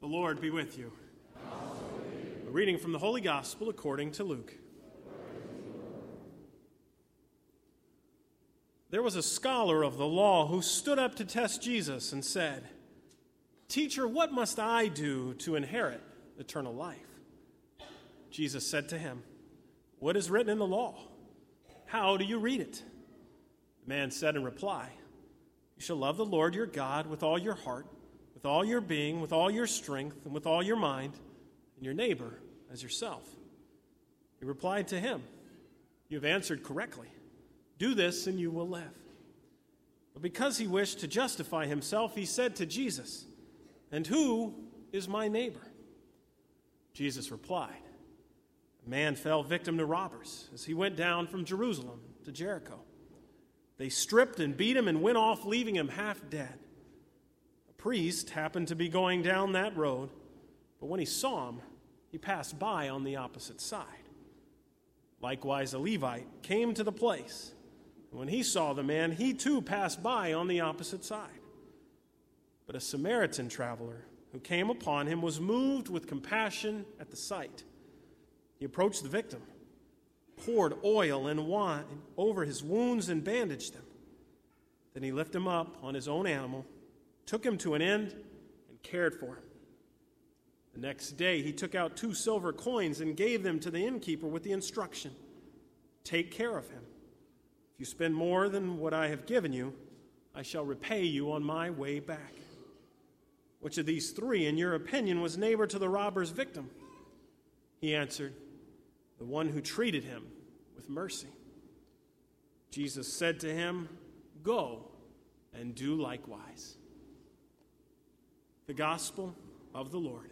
The Lord be with you. A reading from the Holy Gospel according to Luke. There was a scholar of the law who stood up to test Jesus and said, "Teacher, what must I do to inherit eternal life?" Jesus said to him, "What is written in the law? How do you read it?" The man said in reply, "You shall love the Lord your God with all your heart, with all your being, with all your strength, and with all your mind, and your neighbor as yourself." He replied to him, "You have answered correctly. Do this and you will live." But because he wished to justify himself, he said to Jesus, "And who is my neighbor?" Jesus replied, "A man fell victim to robbers as he went down from Jerusalem to Jericho. They stripped and beat him and went off, leaving him half dead. A priest happened to be going down that road, but when he saw him, he passed by on the opposite side. Likewise, a Levite came to the place, and when he saw the man, he too passed by on the opposite side. But a Samaritan traveler who came upon him was moved with compassion at the sight. He approached the victim, poured oil and wine over his wounds and bandaged them. Then he lifted him up on his own animal, took him to an inn, and cared for him. The next day he took out 2 silver coins and gave them to the innkeeper with the instruction, 'Take care of him. If you spend more than what I have given you, I shall repay you on my way back.' Which of these 3, in your opinion, was neighbor to the robber's victim?" He answered, "The one who treated him with mercy." Jesus said to him, "Go and do likewise." The Gospel of the Lord.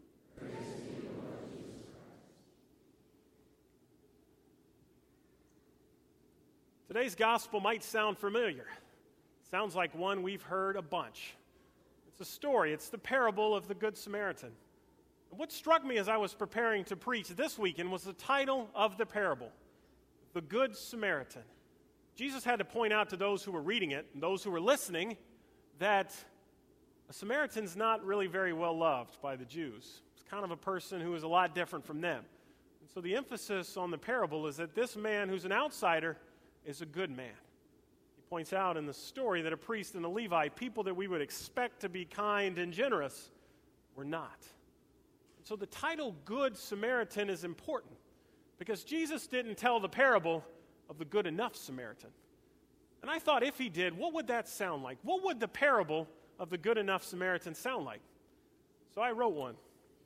Today's Gospel might sound familiar. It sounds like one we've heard a bunch. It's a story. It's the parable of the Good Samaritan. What struck me as I was preparing to preach this weekend was the title of the parable, The Good Samaritan. Jesus had to point out to those who were reading it and those who were listening that a Samaritan's not really very well loved by the Jews. It's kind of a person who is a lot different from them. And so the emphasis on the parable is that this man who's an outsider is a good man. He points out in the story that a priest and a Levite, people that we would expect to be kind and generous, were not. So the title Good Samaritan is important because Jesus didn't tell the parable of the good enough Samaritan. And I thought if he did, what would that sound like? What would the parable of the good enough Samaritan sound like? So I wrote one.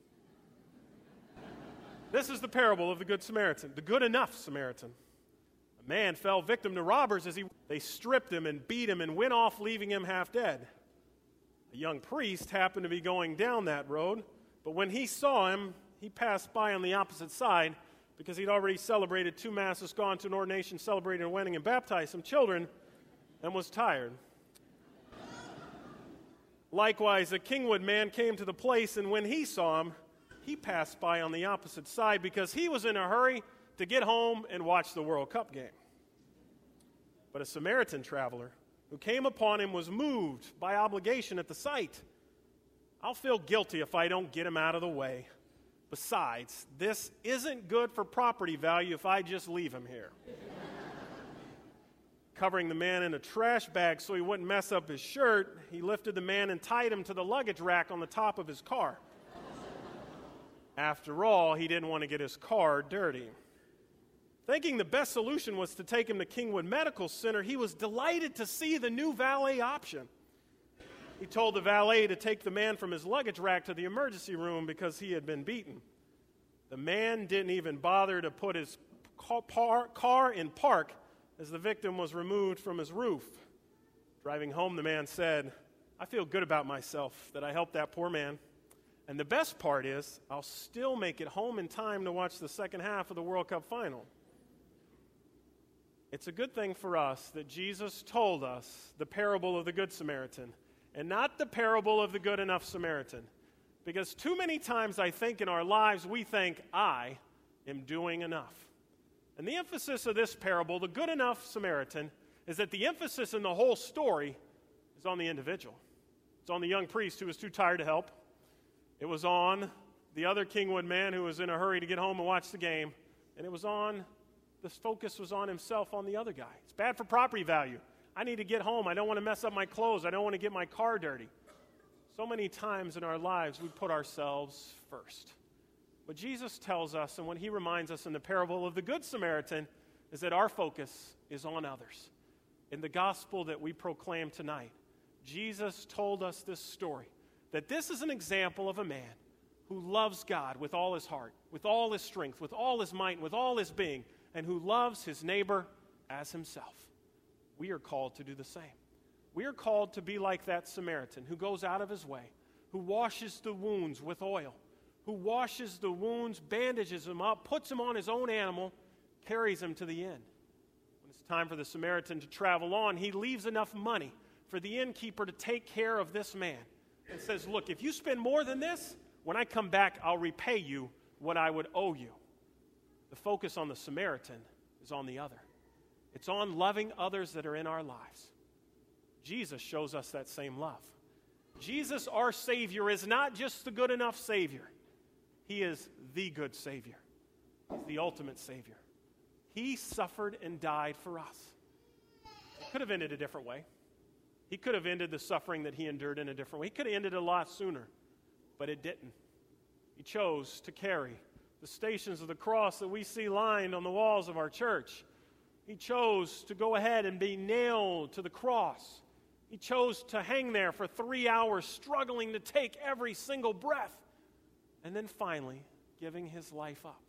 This is the parable of the Good Samaritan, the good enough Samaritan. A man fell victim to robbers as they stripped him and beat him and went off, leaving him half dead. A young priest happened to be going down that road, but when he saw him, he passed by on the opposite side because he'd already celebrated 2 masses, gone to an ordination, celebrated a wedding, and baptized some children, and was tired. Likewise, a Kingwood man came to the place, and when he saw him, he passed by on the opposite side because he was in a hurry to get home and watch the World Cup game. But a Samaritan traveler who came upon him was moved by obligation at the sight. "I'll feel guilty if I don't get him out of the way. Besides, this isn't good for property value if I just leave him here." Covering the man in a trash bag so he wouldn't mess up his shirt, he lifted the man and tied him to the luggage rack on the top of his car. After all, he didn't want to get his car dirty. Thinking the best solution was to take him to Kingwood Medical Center, he was delighted to see the new valet option. He told the valet to take the man from his luggage rack to the emergency room because he had been beaten. The man didn't even bother to put his car in park as the victim was removed from his roof. Driving home, the man said, "I feel good about myself that I helped that poor man. And the best part is, I'll still make it home in time to watch the second half of the World Cup final." It's a good thing for us that Jesus told us the parable of the Good Samaritan and not the parable of the good enough Samaritan. Because too many times I think in our lives we think, I am doing enough. And the emphasis of this parable, the good enough Samaritan, is that the emphasis in the whole story is on the individual. It's on the young priest who was too tired to help. It was on the other Kingwood man who was in a hurry to get home and watch the game. And the focus was on himself, on the other guy. It's bad for property value. I need to get home. I don't want to mess up my clothes. I don't want to get my car dirty. So many times in our lives, we put ourselves first. What Jesus tells us and what he reminds us in the parable of the Good Samaritan is that our focus is on others. In the gospel that we proclaim tonight, Jesus told us this story, that this is an example of a man who loves God with all his heart, with all his strength, with all his might, with all his being, and who loves his neighbor as himself. We are called to do the same. We are called to be like that Samaritan who goes out of his way, who washes the wounds with oil, who washes the wounds, bandages them up, puts them on his own animal, carries him to the inn. When it's time for the Samaritan to travel on, he leaves enough money for the innkeeper to take care of this man and says, look, if you spend more than this, when I come back, I'll repay you what I would owe you. The focus on the Samaritan is on the other. It's on loving others that are in our lives. Jesus shows us that same love. Jesus, our Savior, is not just the good enough Savior. He is the good Savior. He's the ultimate Savior. He suffered and died for us. It could have ended a different way. He could have ended the suffering that he endured in a different way. He could have ended it a lot sooner, but it didn't. He chose to carry the stations of the cross that we see lined on the walls of our church. He chose to go ahead and be nailed to the cross. He chose to hang there for 3 hours, struggling to take every single breath, and then finally giving his life up.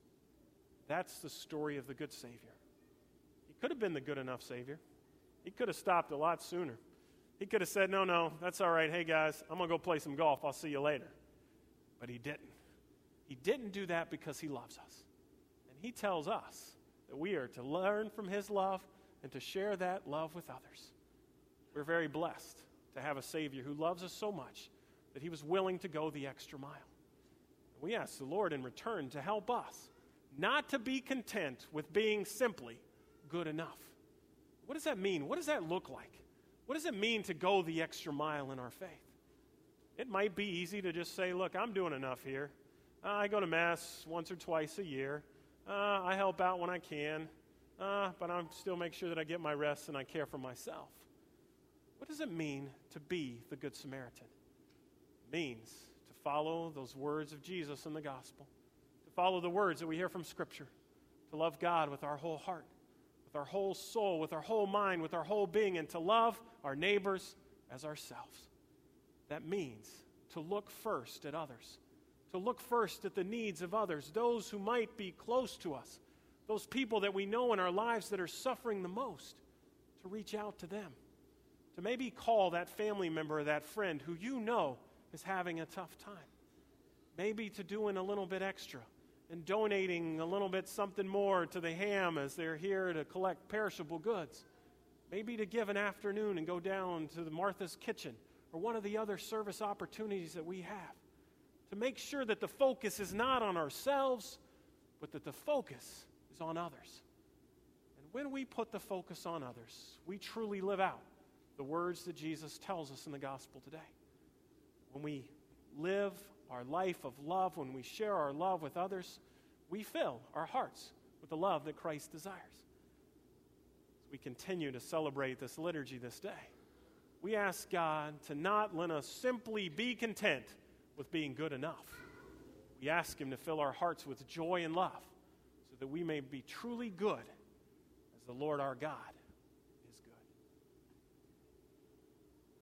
That's the story of the good Savior. He could have been the good enough Savior. He could have stopped a lot sooner. He could have said, no, that's all right. Hey, guys, I'm going to go play some golf. I'll see you later. But he didn't. He didn't do that because he loves us. And he tells us that we are to learn from his love and to share that love with others. We're very blessed to have a Savior who loves us so much that he was willing to go the extra mile. We ask the Lord in return to help us not to be content with being simply good enough. What does that mean? What does that look like? What does it mean to go the extra mile in our faith? It might be easy to just say, look, I'm doing enough here. I go to Mass once or twice a year. I help out when I can. But I still make sure that I get my rest and I care for myself. What does it mean to be the Good Samaritan? It means to follow those words of Jesus in the gospel, to follow the words that we hear from Scripture, to love God with our whole heart, with our whole soul, with our whole mind, with our whole being, and to love our neighbors as ourselves. That means to look first at others, to look first at the needs of others, those who might be close to us, those people that we know in our lives that are suffering the most, to reach out to them, to maybe call that family member or that friend who you know is having a tough time, maybe to doing a little bit extra and donating a little bit something more to the ham as they're here to collect perishable goods, maybe to give an afternoon and go down to the Martha's Kitchen or one of the other service opportunities that we have, to make sure that the focus is not on ourselves, but that the focus is on others. And when we put the focus on others, we truly live out the words that Jesus tells us in the gospel today. When we live our life of love, when we share our love with others, we fill our hearts with the love that Christ desires. As we continue to celebrate this liturgy this day, we ask God to not let us simply be content with being good enough. We ask him to fill our hearts with joy and love so that we may be truly good as the Lord our God